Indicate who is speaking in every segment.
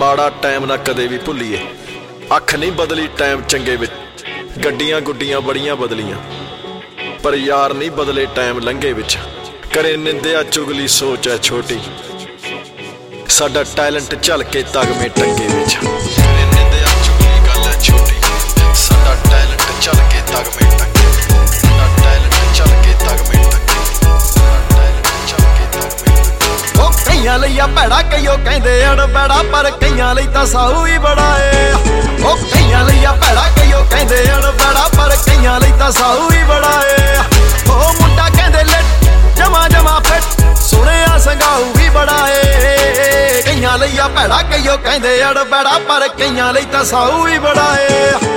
Speaker 1: माड़ा टाइम ना कदे भी भुल्लीए। अख नहीं बदली टाइम चंगे विच, गड्डियां गुड्डियां बड़ियां बदलियां, पर यार नहीं बदले टाइम लंघे विच। करे निंदिया चुगली सोच है छोटी, साडा टैलेंट झल के तगमे टंगे विच। करे निंदिया चुगली गल है छोटी, साडा टैलेंट झल के तगमे टंगे, साडा टैलेंट झल के तगमे टंगे, साडा टैलेंट झल के तगमे टंगे।
Speaker 2: ओ कईयां लईया भैड़ा कईओ कहंदे अड़बड़ा, पर कईयां लई तां साहू ही बड़ा ए। ओ कईयां लईया भैड़ा कईओ कहंदे अड़बड़ा, पर कईयां लई तां साहू ही बड़ा ए। ओ मुंडा कहंदे लिट जमा जमा फिट, सुणिया संगाऊ भी बड़ा ए। कईयां लईया भैड़ा कईओ कहंदे अड़बड़ा, पर कईयां लई तां साहू ही बड़ा ए।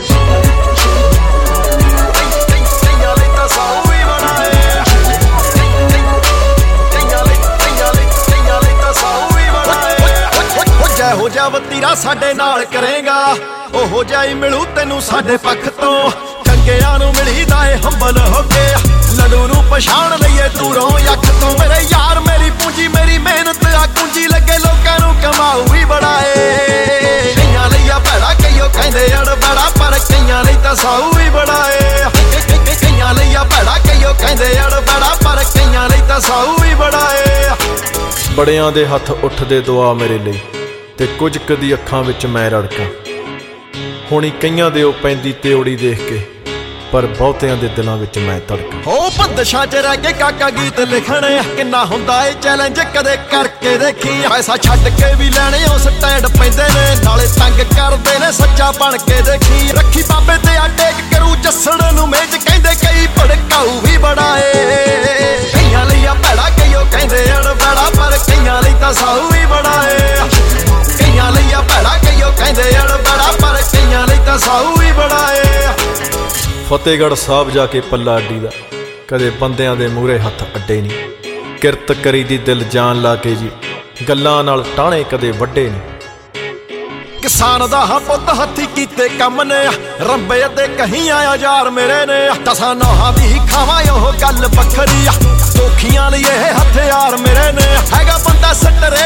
Speaker 2: हो जा वतीरा साडे नाल करेगा, ओहो जाई मिलू तेनू साडे पख तो। चंगियां नू मिलीदा ए हंबल हो के, लडू नू पछाण लईए दूरों अख तो। मेरे यार मेरी पूंजी मेरी मेहनत आ कुंजी, लगे लोकां नू कमाऊ भी बड़ा ए। कईयां लईया भैड़ा कईओ कहंदे अड़बड़ा, पर कईयां लई तां साहू ही बड़ा ए। कईयां लईया भैड़ा कईओ कहंदे अड़बड़ा, पर कईयां लई तां साहू ही बड़ा ए।
Speaker 1: बड़ियां दे हत्थ उठदे दुआ मेरे लई, ते कुछ कदी अखां विच मैं रड़का। हुणी कईयां दे ओ पैंदी त्योड़ी देख के, पर बहुतियां दे दिलां विच मैं धड़का।
Speaker 2: हो बंदशां च रह के काका गीत लिखणे, किन्ना हुंदा ए चैलेंज कदे करके देखी। पैसा छड्ड के भी लैणे ओ स्टैंड पैंदे ने, नाले तंग करदे ने सच्चा बण के देखी। रखी बाबे ते अड्डेक करू जस्सण नू मेज, कहंदे कई भड़काऊ भी बड़ा ए। कईयां लईया भैड़ा कईओ कहंदे अड़बड़ा, पर कईयां लई तां साहू ही बड़ा ए। कईयां लईया भैड़ा कईओ कहंदे अड़बड़ा, पर कईयां लई तां साहू ही बड़ा ए।
Speaker 1: फतेहगढ़ साहब जाके पल्ला अड्डी दा, कदे बंदियां दे मूहरे हत्थ अड्डे नहीं। किरत करी दी दिल जान ला के जी, गल्लां नाल टाणे कदे वड्डे नहीं।
Speaker 2: किसान दा हा पुत्त हत्थी कीते कम ने, रंबे ते कहीं आया यार मेरे ने। दसां नौहां दी खावां ओह गल बखरी, दोखियां लिए हथियार मेरे ने। हैगा बंदा सटरे